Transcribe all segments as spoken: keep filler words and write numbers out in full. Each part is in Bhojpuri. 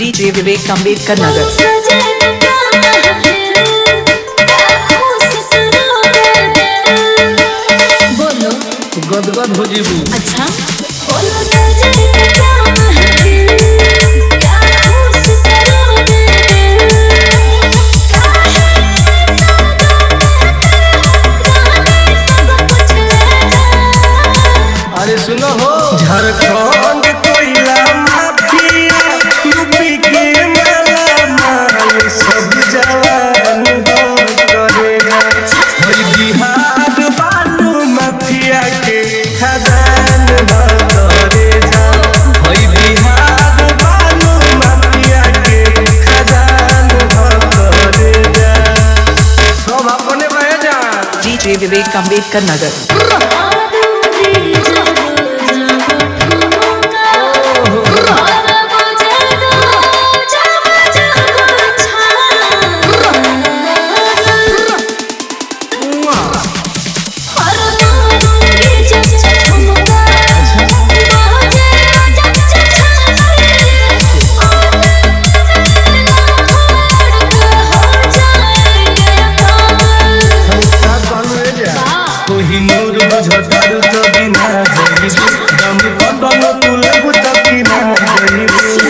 डीजे विवेक अम्बेडकर नगर। बोलो गदगद हो जीबू। अच्छा अरे सुनो हो, झारखंड कोयला माफिया, यूपी के माला माल सब जवान हो करेगा। हई बिहार बालू माफिया के खजान हो करेगा। हई बिहार बालू माफिया के खजान हो करेगा। सब अपने बह जा। डीजे विवेक अम्बेडकर नगर। कोहिनूर बुझतारू तो बिना जइबू, दम बदन तुलबू तो बिना जइबू।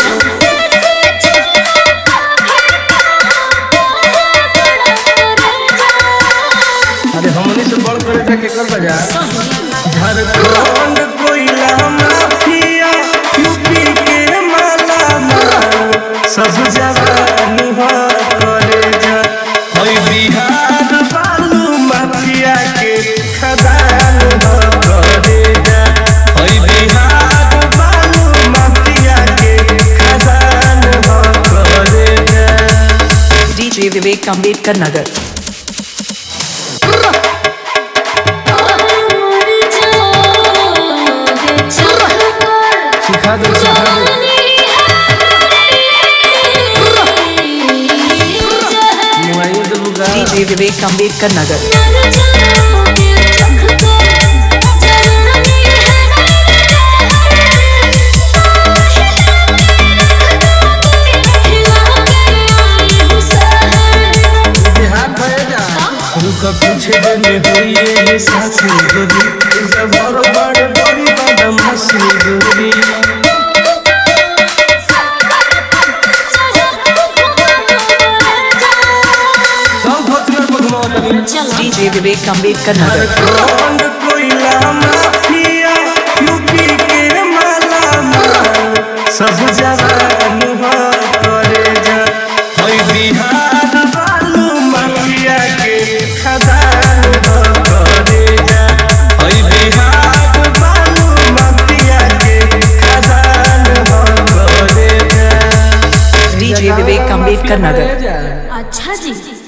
अरे हमनी से बड़ करे था केकर बजा। झारखंड कोयला माफिया, यूपी के माला माल सब जवान हो करेगा। हई बिहार बालू माफिया के खदान हो करेगा। हई बिहार बालू माफिया के खदान हो करेगा। डीजे विवेक अम्बेडकर नगर। सिखा दो सिखा दो। मोबाइल दे बुगा। डीजे विवेक अम्बेडकर नगर। रुका पूछे देने हुई ये सासी गोरी, जब बड़ बड़ बड़ी बदमाशी गोरी। डीजे विवेक अम्बेडकर नगर। झारखंड कोयला माफिया, यूपी के माला माल सब जवान हो करेगा। हई बिहार बालू माफिया के खदान हो करेगा। हई बिहार बालू माफिया के खदान हो करेगा। डीजे विवेक अम्बेडकर नगर। अच्छा जी।